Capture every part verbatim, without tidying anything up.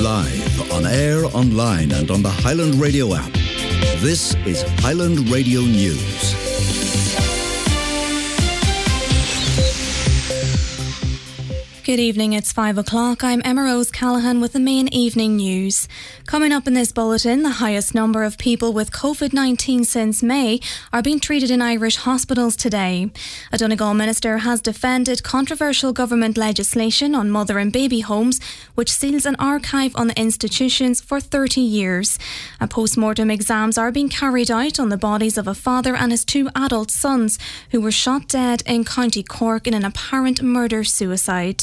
Live on air, online and on the Highland Radio app. This is Highland Radio News. Good evening, it's five o'clock. I'm Emma Rose Callahan with the main evening news. Coming up in this bulletin, the highest number of people with COVID nineteen since May are being treated in Irish hospitals today. A Donegal minister has defended controversial government legislation on mother and baby homes, which seals an archive on the institutions for thirty years. And post-mortem exams are being carried out on the bodies of a father and his two adult sons who were shot dead in County Cork in an apparent murder-suicide.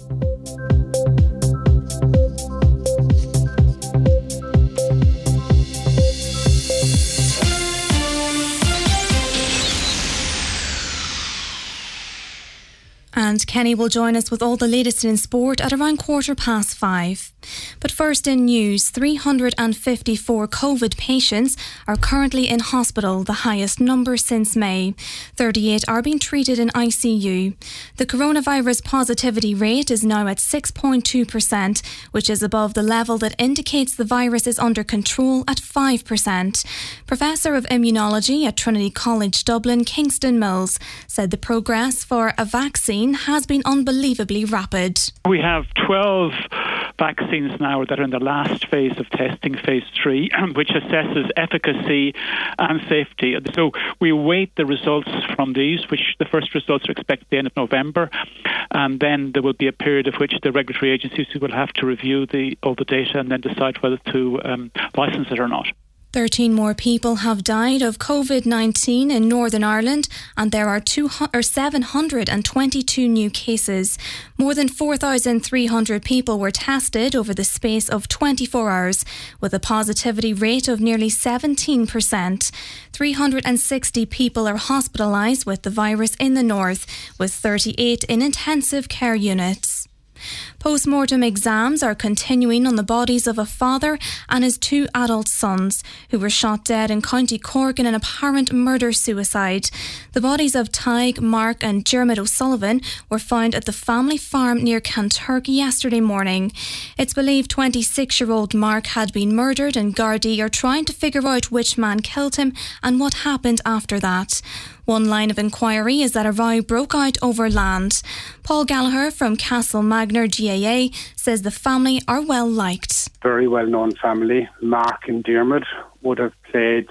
And Kenny will join us with all the latest in sport at around quarter past five. But first in news, three hundred fifty-four COVID patients are currently in hospital, the highest number since May. thirty-eight are being treated in I C U. The coronavirus positivity rate is now at six point two percent, which is above the level that indicates the virus is under control at five percent. Professor of Immunology at Trinity College Dublin, Kingston Mills, said the progress for a vaccine has been unbelievably rapid. We have twelve vaccines now that are in the last phase of testing, phase three, which assesses efficacy and safety. So we await the results from these, which the first results are expected at the end of November, and then there will be a period of which the regulatory agencies will have to review the all the data and then decide whether to um, license it or not. thirteen more people have died of COVID nineteen in Northern Ireland, and there are two, or seven hundred twenty-two new cases. More than four thousand three hundred people were tested over the space of twenty-four hours, with a positivity rate of nearly seventeen percent. three hundred sixty people are hospitalised with the virus in the north, with thirty-eight in intensive care units. Post-mortem exams are continuing on the bodies of a father and his two adult sons who were shot dead in County Cork in an apparent murder-suicide. The bodies of Tig, Mark and Dermot O'Sullivan were found at the family farm near Kanturk yesterday morning. It's believed twenty-six-year-old Mark had been murdered, and Gardaí are trying to figure out which man killed him and what happened after that. One line of inquiry is that a row broke out over land. Paul Gallagher from Castle Magner G A A says the family are well liked. Very well known family. Mark and Dermot would have played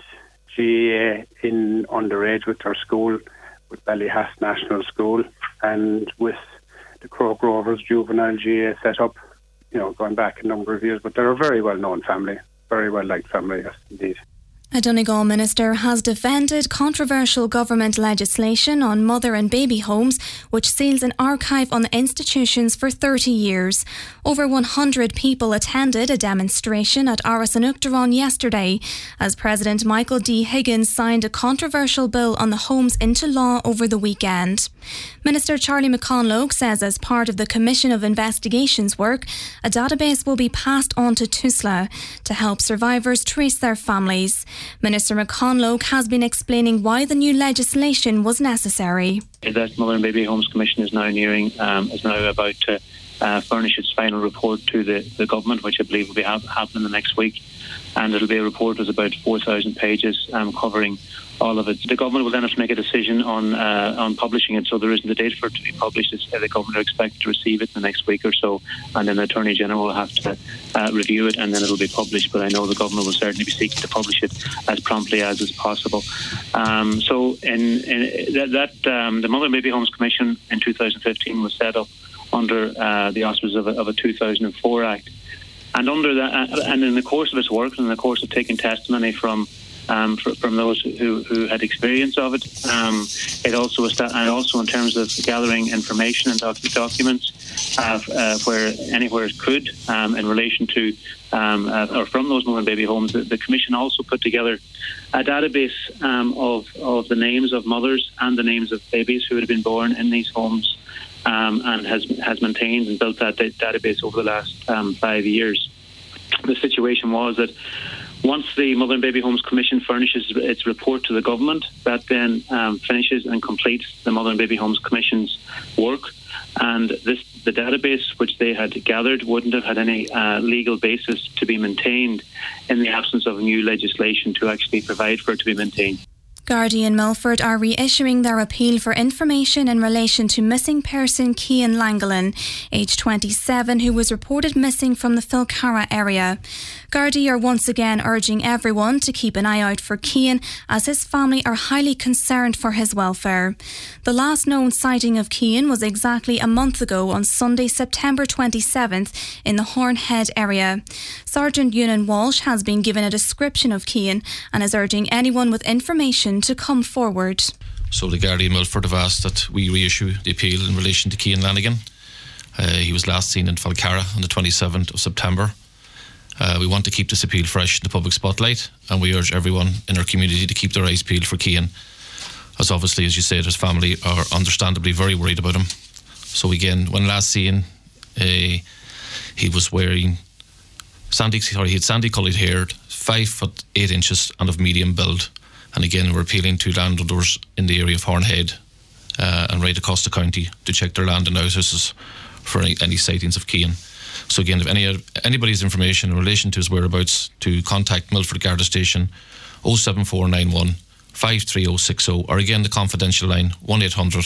G A A in underage with their school, with Ballyhass National School, and with the Croke Rovers juvenile G A A set up, you know, going back a number of years. But they're a very well known family, very well liked family, yes, indeed. A Donegal minister has defended controversial government legislation on mother and baby homes, which seals an archive on the institutions for thirty years. Over one hundred people attended a demonstration at Áras an Uachtaráin yesterday as President Michael D. Higgins signed a controversial bill on the homes into law over the weekend. Minister Charlie McConlogue says as part of the Commission of Investigations work, a database will be passed on to TUSLA to help survivors trace their families. Minister McConlogue has been explaining why the new legislation was necessary. That Mother and Baby Homes Commission is now nearing, um, is now about to uh, furnish its final report to the, the government, which I believe will be ha- happening the next week. And it'll be a report that's about four thousand pages, um, covering all of it. The government will then have to make a decision on uh, on publishing it, so there isn't a date for it to be published. It's, uh, the government are expected to receive it in the next week or so, and then the Attorney General will have to uh, review it, and then it'll be published. But I know the government will certainly be seeking to publish it as promptly as is possible. Um, so in, in that, that um, the Mother and Baby Homes Commission in two thousand fifteen was set up under uh, the auspices of a, of a two thousand four Act. And under that, uh, and in the course of its work, and in the course of taking testimony from um, for, from those who, who had experience of it, um, it also was that, and also in terms of gathering information and doc- documents uh, uh, where anywhere it could um, in relation to um, uh, or from those mother and baby homes, the, the Commission also put together a database um, of of the names of mothers and the names of babies who had been born in these homes. Um, and has has maintained and built that da- database over the last um, five years. The situation was that once the Mother and Baby Homes Commission furnishes its report to the government, that then um, finishes and completes the Mother and Baby Homes Commission's work. And this, the database which they had gathered wouldn't have had any uh, legal basis to be maintained in the absence of new legislation to actually provide for it to be maintained. Gardaí in Milford are reissuing their appeal for information in relation to missing person Cian Langelin, aged twenty-seven, who was reported missing from the Filcara area. Gardaí are once again urging everyone to keep an eye out for Cian, as his family are highly concerned for his welfare. The last known sighting of Cian was exactly a month ago on Sunday, September twenty-seventh, in the Hornhead area. Sergeant Ewan Walsh has been given a description of Cian and is urging anyone with information to come forward. So the Gardaí in Milford have asked that we reissue the appeal in relation to Cian Lanigan. Uh, he was last seen in Falcara on the twenty-seventh of September. Uh, we want to keep this appeal fresh in the public spotlight, and we urge everyone in our community to keep their eyes peeled for Cian, as obviously, as you said, his family are understandably very worried about him. So again, when last seen, uh, he was wearing sandy, sorry, he had sandy coloured hair, five foot eight inches and of medium build. And again, we're appealing to landowners in the area of Hornhead uh, and right across the county to check their land and houses for any, any sightings of Cian. So again, if any anybody's information in relation to his whereabouts, to contact Milford Garda Station oh seven four nine one, five three oh six oh, or again the confidential line one eight hundred,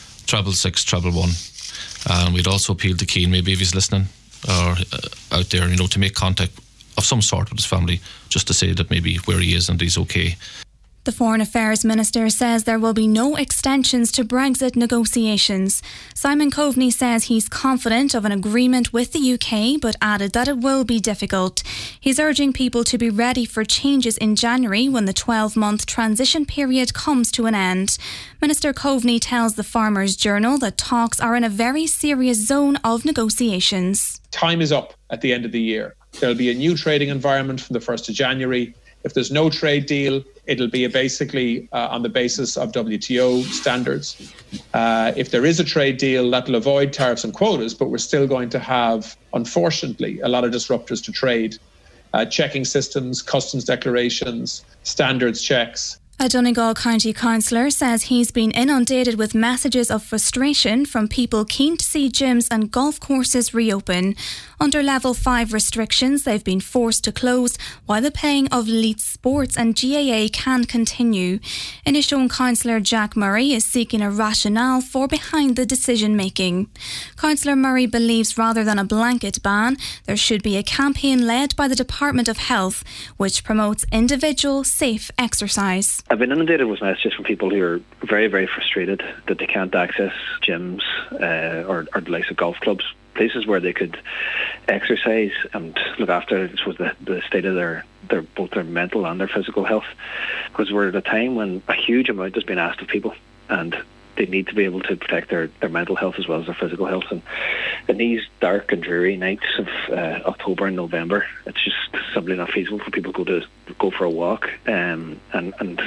six six six one one. And we'd also appeal to Cian, maybe if he's listening or uh, out there, you know, to make contact of some sort with his family, just to say that maybe where he is and he's okay. The Foreign Affairs Minister says there will be no extensions to Brexit negotiations. Simon Coveney says he's confident of an agreement with the U K, but added that it will be difficult. He's urging people to be ready for changes in January when the twelve-month transition period comes to an end. Minister Coveney tells the Farmers Journal that talks are in a very serious zone of negotiations. Time is up at the end of the year. There'll be a new trading environment from the first of January. If there's no trade deal, it'll be basically uh, on the basis of W T O standards. Uh, if there is a trade deal, that'll avoid tariffs and quotas, but we're still going to have, unfortunately, a lot of disruptors to trade. Uh, checking systems, customs declarations, standards checks. A Donegal County councillor says he's been inundated with messages of frustration from people keen to see gyms and golf courses reopen. Under Level five restrictions, they've been forced to close while the playing of elite sports and G A A can continue. Inishowen councillor Jack Murray is seeking a rationale for behind the decision-making. Councillor Murray believes rather than a blanket ban, there should be a campaign led by the Department of Health, which promotes individual, safe exercise. I've been inundated with messages from people who are very, very frustrated that they can't access gyms uh, or, or the likes of golf clubs, places where they could exercise and look after this was the, the state of their, their both their mental and their physical health. Because we're at a time when a huge amount has been asked of people, and they need to be able to protect their, their mental health as well as their physical health. And in these dark and dreary nights of uh, October and November, it's just simply not feasible for people to go to go for a walk um, and and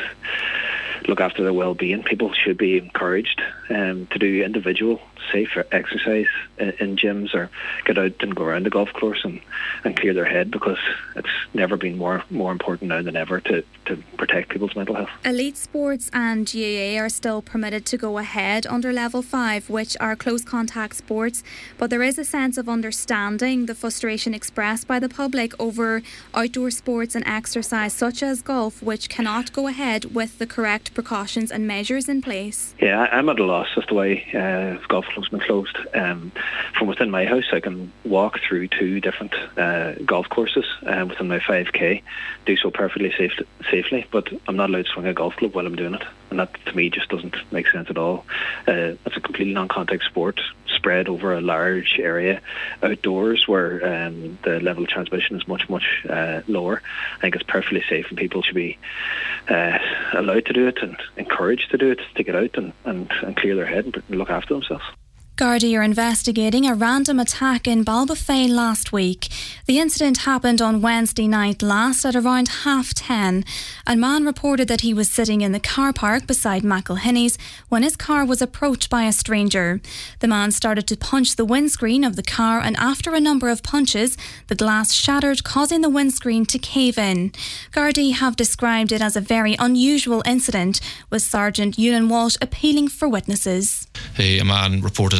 look after their well-being. People should be encouraged um, to do individual safe exercise in, in gyms, or get out and go around the golf course and, and clear their head, because it's never been more more important now than ever to, to protect people's mental health. Elite sports and G A A are still permitted to go ahead under Level five, which are close contact sports, but there is a sense of understanding the frustration expressed by the public over outdoor sports and exercise such as golf, which cannot go ahead with the correct precautions and measures in place. Yeah, I'm at a loss as to why uh, golf clubs have been closed. Um, from within my house, I can walk through two different uh, golf courses uh, within my five K, do so perfectly safe, safely, but I'm not allowed to swing a golf club while I'm doing it, and that to me just doesn't make sense at all. Uh, it's a completely non-contact sport spread over a large area outdoors where um, the level of transmission is much, much uh, lower. I think it's perfectly safe, and people should be uh, allowed to do it and encouraged to do it, to get out and, and, and clear their head and look after themselves. Gardaí are investigating a random attack in Ballybofey last week. The incident happened on Wednesday night last at around half ten. A man reported that he was sitting in the car park beside McElhinney's when his car was approached by a stranger. The man started to punch the windscreen of the car, and after a number of punches, the glass shattered, causing the windscreen to cave in. Gardaí have described it as a very unusual incident, with Sergeant Ewan Walsh appealing for witnesses. Hey, a man reported that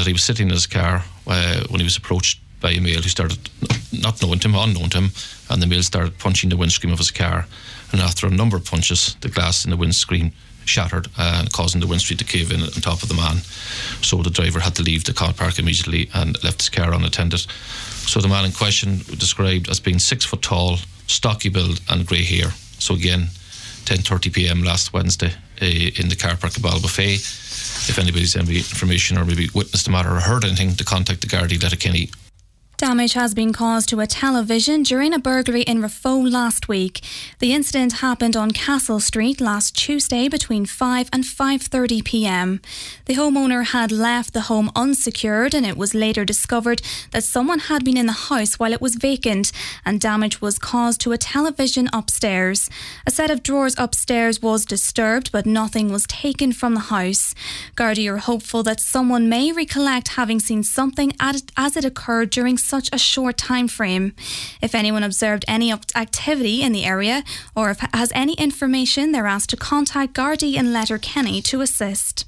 he was sitting in his car uh, when he was approached by a male who started not knowing him, unknown to him, and the male started punching the windscreen of his car. And after a number of punches, the glass in the windscreen shattered and uh, causing the windscreen to cave in on top of the man. So the driver had to leave the car park immediately and left his car unattended. So the man in question was described as being six foot tall, stocky build and grey hair. So again, ten thirty p.m. last Wednesday uh, in the car park at Ballybofey. If anybody's any information or maybe witnessed the matter or heard anything, to contact the Gardaí Letterkenny. Damage has been caused to a television during a burglary in Raphoe last week. The incident happened on Castle Street last Tuesday between five and five thirty p.m. The homeowner had left the home unsecured, and it was later discovered that someone had been in the house while it was vacant, and damage was caused to a television upstairs. A set of drawers upstairs was disturbed, but nothing was taken from the house. Gardaí are hopeful that someone may recollect having seen something as it occurred during such a short time frame. If anyone observed any activity in the area or if has any information, they're asked to contact Gardaí in Letterkenny to assist.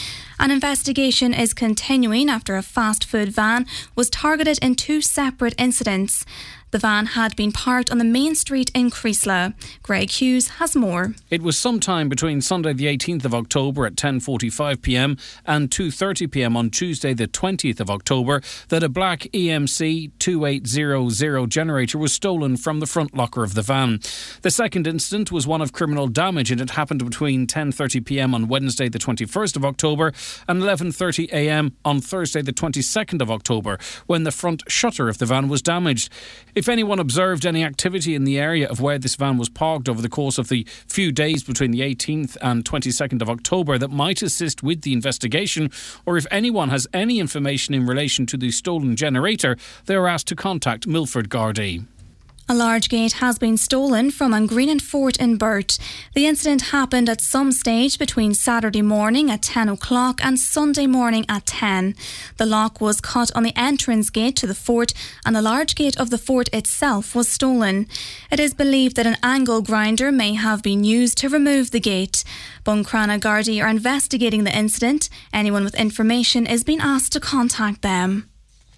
An investigation is continuing after a fast food van was targeted in two separate incidents. The van had been parked on the main street in Creasla. Greg Hughes has more. It was sometime between Sunday the eighteenth of October at ten forty-five p.m. and two thirty p.m. on Tuesday the twentieth of October that a black E M C two eight zero zero generator was stolen from the front locker of the van. The second incident was one of criminal damage, and it happened between ten thirty p.m. on Wednesday the twenty-first of October and eleven thirty a.m. on Thursday the twenty-second of October, when the front shutter of the van was damaged. If anyone observed any activity in the area of where this van was parked over the course of the few days between the eighteenth and twenty-second of October that might assist with the investigation, or if anyone has any information in relation to the stolen generator, they are asked to contact Milford Gardaí. A large gate has been stolen from Angreenan Fort in Burt. The incident happened at some stage between Saturday morning at ten o'clock and Sunday morning at ten. The lock was cut on the entrance gate to the fort, and the large gate of the fort itself was stolen. It is believed that an angle grinder may have been used to remove the gate. Buncrana Gardaí are investigating the incident. Anyone with information is being asked to contact them.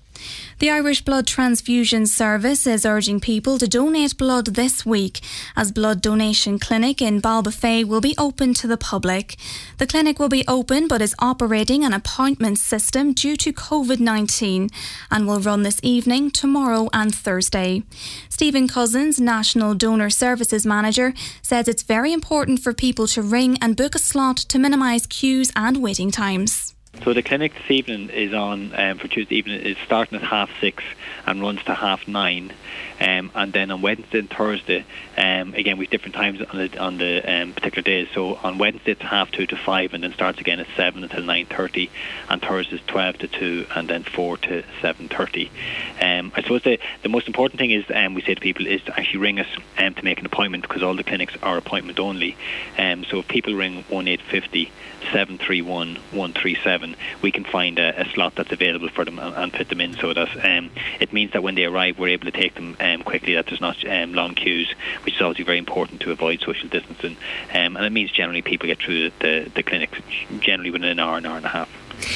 The Irish Blood Transfusion Service is urging people to donate blood this week, as blood donation clinic in Ballybofey will be open to the public. The clinic will be open but is operating an appointment system due to covid nineteen and will run this evening, tomorrow and Thursday. Stephen Cousins, National Donor Services Manager, says it's very important for people to ring and book a slot to minimise queues and waiting times. So the clinic this evening is on um, for Tuesday evening is starting at half six and runs to half nine, um, and then on Wednesday and Thursday, um, again with different times on the on the um, particular days. So on Wednesday it's half two to five, and then starts again at seven until nine thirty, and Thursday is twelve to two, and then four to seven thirty. Um, I suppose the the most important thing is um, we say to people is to actually ring us um, to make an appointment, because all the clinics are appointment only. Um, so if people ring one eight five zero, seven three one, one three seven, we can find a, a slot that's available for them and, and fit them in, so that um, it means that when they arrive we're able to take them um, quickly, that there's not um, long queues, which is obviously very important to avoid social distancing, um, and it means generally people get through the, the clinic generally within an hour, an hour and a half.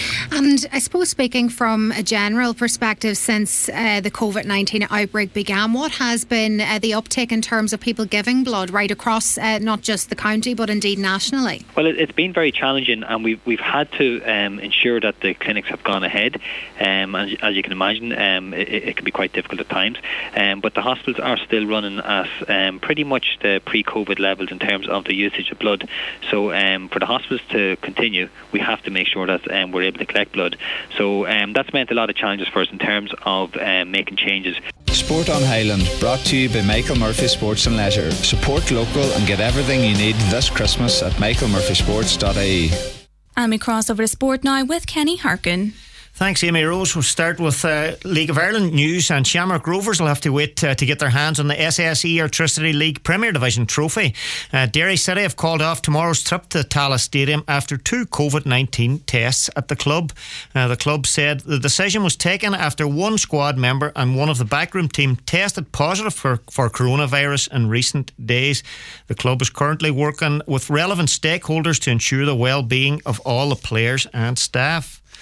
And I suppose, speaking from a general perspective, since uh, the covid nineteen outbreak began, what has been uh, the uptake in terms of people giving blood right across uh, not just the county but indeed nationally? Well, it, it's been very challenging, and we've, we've had to um, ensure that the clinics have gone ahead. Um, as, as you can imagine, um, it, it can be quite difficult at times, um, but the hospitals are still running at um, pretty much the pre-COVID levels in terms of the usage of blood. So um, for the hospitals to continue, we have to make sure that um, we're able to collect blood. So um, that's meant a lot of challenges for us in terms of um, making changes. Sport on Highland, brought to you by Michael Murphy Sports and Leisure. Support local and get everything you need this Christmas at michael murphy sports dot I E. And we cross over to sport now with Kenny Harkin. Thanks, Amy Rose. We'll start with uh, League of Ireland news, and Shamrock Rovers will have to wait uh, to get their hands on the S S E Airtricity League Premier Division trophy. Uh, Derry City have called off tomorrow's trip to Tallaght Stadium after two covid nineteen tests at the club. Uh, the club said the decision was taken after one squad member and one of the backroom team tested positive for, for coronavirus in recent days. The club is currently working with relevant stakeholders to ensure the well-being of all the players and staff.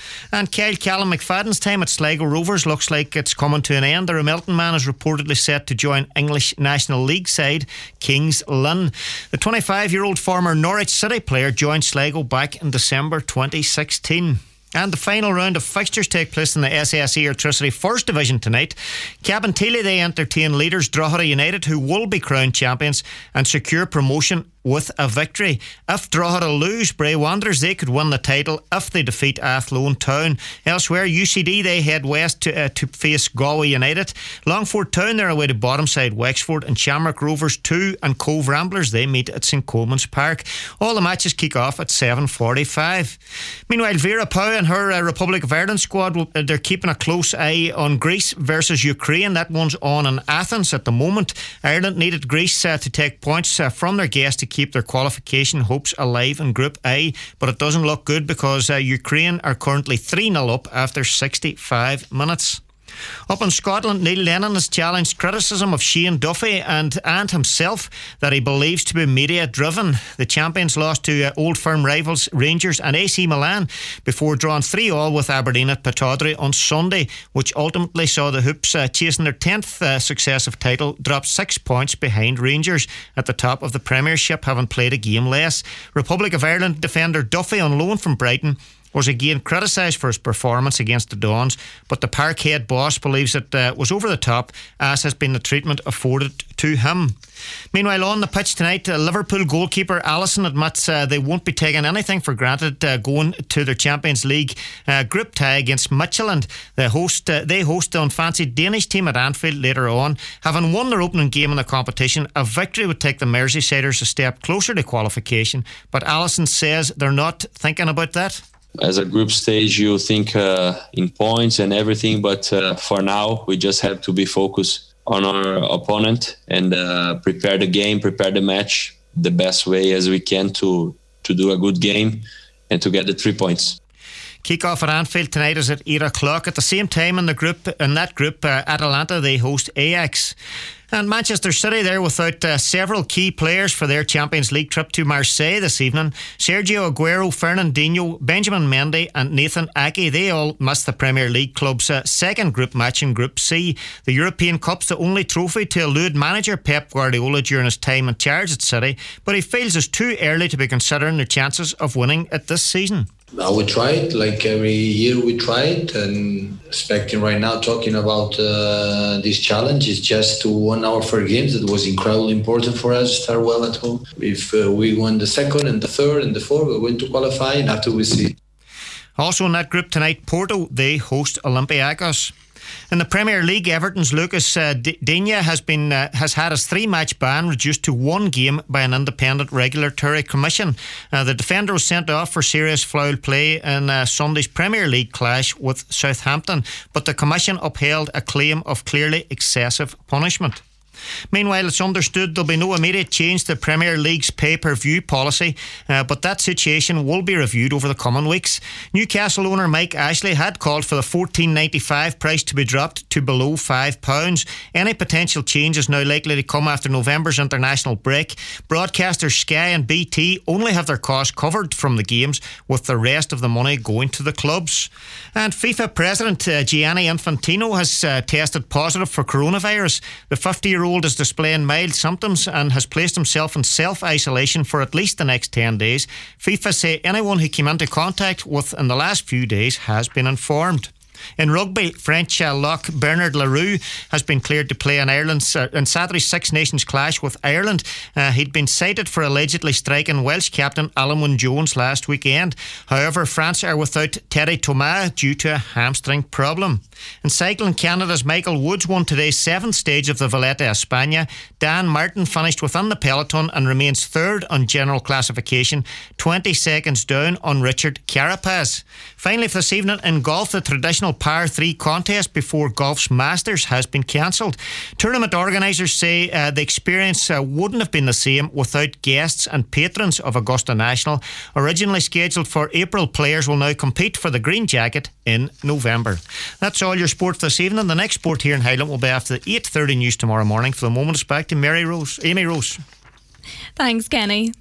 And Kyle Callum McFadden's time at Sligo Rovers looks like it's coming to an end. The Remilton man is reportedly set to join English National League side Kings Lynn. The twenty-five-year-old former Norwich City player joined Sligo back in December twenty sixteen. And the final round of fixtures take place in the S S E Airtricity First Division tonight. Cabinteely, they entertain leaders Drogheda United, who will be crowned champions and secure promotion with a victory. If Drogheda lose Bray Wanderers, they could win the title if they defeat Athlone Town. Elsewhere, U C D, they head west to, uh, to face Galway United. Longford Town, they're away to bottom side Wexford, and Shamrock Rovers two and Cove Ramblers, they meet at St Coleman's Park. All the matches kick off at seven forty-five. Meanwhile, Vera Pauw and her uh, Republic of Ireland squad, will, uh, they're keeping a close eye on Greece versus Ukraine. That one's on in Athens at the moment. Ireland needed Greece uh, to take points uh, from their guests to keep their qualification hopes alive in Group A, but it doesn't look good because uh, Ukraine are currently three nil up after sixty-five minutes. Up in Scotland, Neil Lennon has challenged criticism of Shane Duffy and, and himself that he believes to be media driven. The champions lost to uh, old firm rivals Rangers and A C Milan before drawing three all with Aberdeen at Pittodrie on Sunday, which ultimately saw the Hoops uh, chasing their tenth uh, successive title drop six points behind Rangers at the top of the Premiership, having played a game less. Republic of Ireland defender Duffy, on loan from Brighton, was again criticised for his performance against the Dons, but the Parkhead boss believes it uh, was over the top, as has been the treatment afforded to him. Meanwhile, on the pitch tonight, uh, Liverpool goalkeeper Alisson admits uh, they won't be taking anything for granted uh, going to their Champions League uh, group tie against Midtjylland. The host, uh, they host the unfancied Danish team at Anfield later on. Having won their opening game in the competition, a victory would take the Merseysiders a step closer to qualification, but Alisson says they're not thinking about that. As a group stage, you think uh, in points and everything, but uh, for now, we just have to be focused on our opponent and uh, prepare the game, prepare the match the best way as we can to, to do a good game and to get the three points. Kick-off at Anfield tonight is at eight o'clock. At the same time in the group, in that group, uh, Atalanta, they host Ajax. And Manchester City, they're without uh, several key players for their Champions League trip to Marseille this evening. Sergio Aguero, Fernandinho, Benjamin Mendy and Nathan Ake, they all missed the Premier League club's uh, second group match in Group C. The European Cup's the only trophy to elude manager Pep Guardiola during his time in charge at City, but he feels it's too early to be considering their chances of winning it this season. Now we try it, like every year we try it, and expecting right now, talking about uh, this challenge is just to win our first games. That was incredibly important for us to start well at home. If uh, we won the second and the third and the fourth, we're going to qualify, and after we see. Also in that group tonight, Porto, they host Olympiacos. In the Premier League, Everton's Lucas uh, Digne has been uh, has had his three-match ban reduced to one game by an independent regulatory commission. Uh, the defender was sent off for serious foul play in uh, Sunday's Premier League clash with Southampton, but the commission upheld a claim of clearly excessive punishment. Meanwhile, it's understood there'll be no immediate change to the Premier League's pay-per-view policy, uh, but that situation will be reviewed over the coming weeks. Newcastle owner Mike Ashley had called for the fourteen ninety-five price to be dropped to below five pounds. Any potential change is now likely to come after November's international break. Broadcasters Sky and B T only have their costs covered from the games, with the rest of the money going to the clubs. And FIFA President uh, Gianni Infantino has uh, tested positive for coronavirus. The fifty-year-old is displaying mild symptoms and has placed himself in self-isolation for at least the next ten days. FIFA say anyone who came into contact with in the last few days has been informed. In rugby, French uh, lock Bernard Leroux has been cleared to play in Ireland's uh, in Saturday's Six Nations clash with Ireland. Uh, he'd been cited for allegedly striking Welsh captain Alan Wynne-Jones last weekend. However, France are without Terry Thomas due to a hamstring problem. In cycling, Canada's Michael Woods won today's seventh stage of the Volta a España. Dan Martin finished within the peloton and remains third on general classification, twenty seconds down on Richard Carapaz. Finally, for this evening in golf, the traditional Par three contest before golf's Masters has been cancelled. Tournament organisers say uh, the experience uh, wouldn't have been the same without guests and patrons of Augusta National. Originally scheduled for April, players will now compete for the green jacket in November. That's all your sport this evening. The next sport here in Highland will be after the eight thirty news tomorrow morning. For the moment, it's back to Mary Rose, Amy Rose. Thanks, Kenny.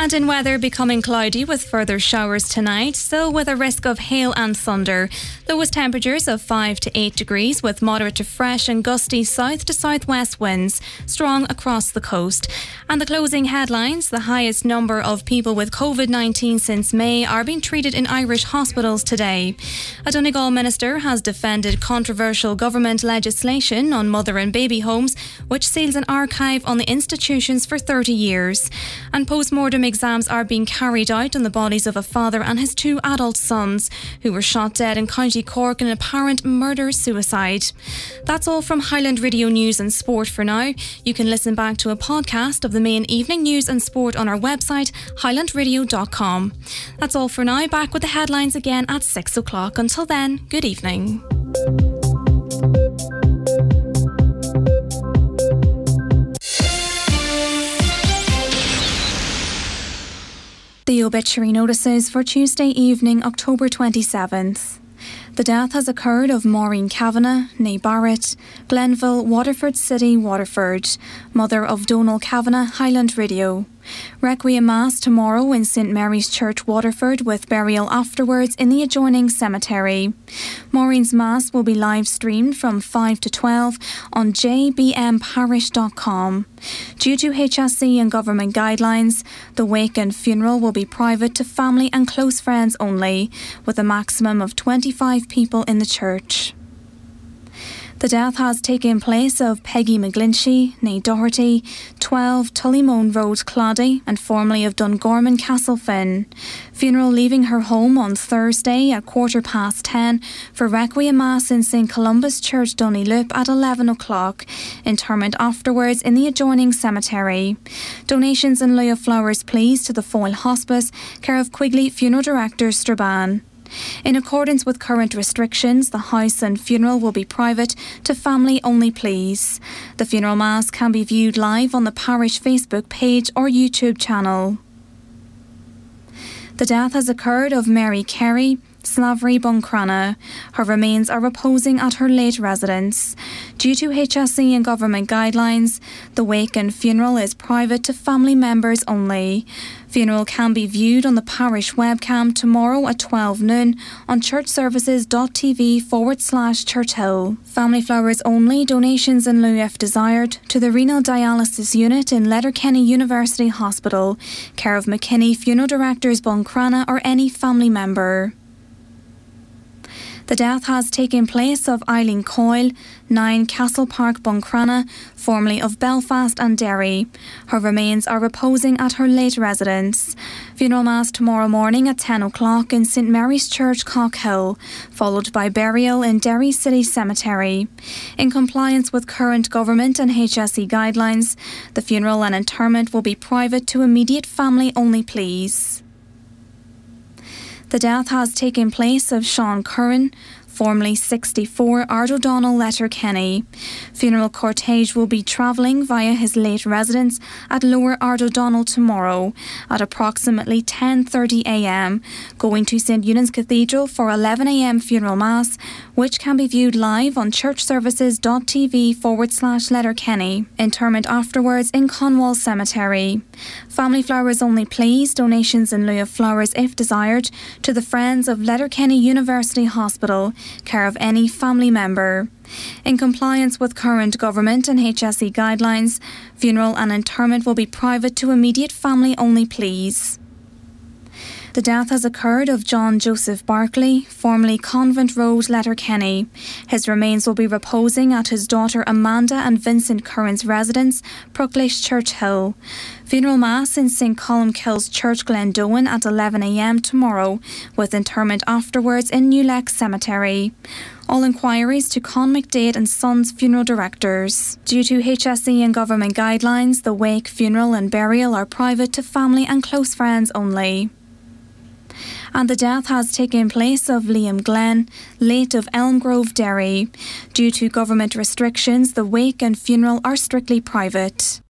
And in weather, becoming cloudy with further showers tonight, still with a risk of hail and thunder. Lowest temperatures of five to eight degrees with moderate to fresh and gusty south to southwest winds, strong across the coast. And the closing headlines, the highest number of people with COVID nineteen since May are being treated in Irish hospitals today. A Donegal minister has defended controversial government legislation on mother and baby homes, which seals an archive on the institutions for thirty years. And post-mortem exams are being carried out on the bodies of a father and his two adult sons, who were shot dead in County Cork in an apparent murder-suicide. That's all from Highland Radio News and Sport for now. You can listen back to a podcast of the main evening news and sport on our website, highland radio dot com. That's all for now. Back with the headlines again at six o'clock. Until then, good evening. The obituary notices for Tuesday evening, October twenty-seventh. The death has occurred of Maureen Kavanagh, née Barrett, Glenville, Waterford City, Waterford, mother of Donal Kavanagh, Highland Radio. Requiem Mass tomorrow in St Mary's Church, Waterford, with burial afterwards in the adjoining cemetery. Maureen's Mass will be live streamed from five to twelve on j b m parish dot com. Due to H S C and government guidelines, the wake and funeral will be private to family and close friends only, with a maximum of twenty-five people in the church. The death has taken place of Peggy McGlinchey, née Doherty, twelve Tullymone Road, Cloddy, and formerly of Dungorman, Castlefin. Funeral leaving her home on Thursday at quarter past ten for Requiem Mass in St Columba's Church, Doneloop at eleven o'clock. Interment afterwards in the adjoining cemetery. Donations in lieu of flowers please to the Foyle Hospice, care of Quigley Funeral Director Strabane. In accordance with current restrictions, the house and funeral will be private to family only please. The funeral mass can be viewed live on the parish Facebook page or YouTube channel. The death has occurred of Mary Carey, Slavery Buncrana. Her remains are reposing at her late residence. Due to H S C and government guidelines, the wake and funeral is private to family members only. Funeral can be viewed on the parish webcam tomorrow at twelve noon on churchservices.tv forward slash Churchill. Family flowers only, donations in lieu if desired, to the renal dialysis unit in Letterkenny University Hospital, care of McKinney Funeral Directors Buncrana or any family member. The death has taken place of Eileen Coyle, nine Castle Park, Buncrana, formerly of Belfast and Derry. Her remains are reposing at her late residence. Funeral Mass tomorrow morning at ten o'clock in St Mary's Church, Cockhill, followed by burial in Derry City Cemetery. In compliance with current government and H S E guidelines, the funeral and interment will be private to immediate family only please. The death has taken place of Sean Curran, formerly sixty-four, Ard O'Donnell, Letterkenny. Funeral cortege will be travelling via his late residence at Lower Ard O'Donnell tomorrow at approximately ten thirty a m, going to St Eunan's Cathedral for eleven a m funeral mass, which can be viewed live on churchservices.tv forward slash Letterkenny. Interment afterwards in Conwall Cemetery. Family flowers only please, donations in lieu of flowers if desired, to the Friends of Letterkenny University Hospital, care of any family member. In compliance with current government and H S E guidelines, funeral and interment will be private to immediate family only please. The death has occurred of John Joseph Barclay, formerly Convent Road, Letterkenny. His remains will be reposing at his daughter Amanda and Vincent Curran's residence, Proclish Church Hill. Funeral Mass in St Columkille's Church, Glendowen at eleven a m tomorrow, with interment afterwards in New Leck Cemetery. All inquiries to Con McDade and Sons Funeral Directors. Due to H S E and government guidelines, the wake, funeral and burial are private to family and close friends only. And the death has taken place of Liam Glenn, late of Elm Grove, Derry. Due to government restrictions, the wake and funeral are strictly private.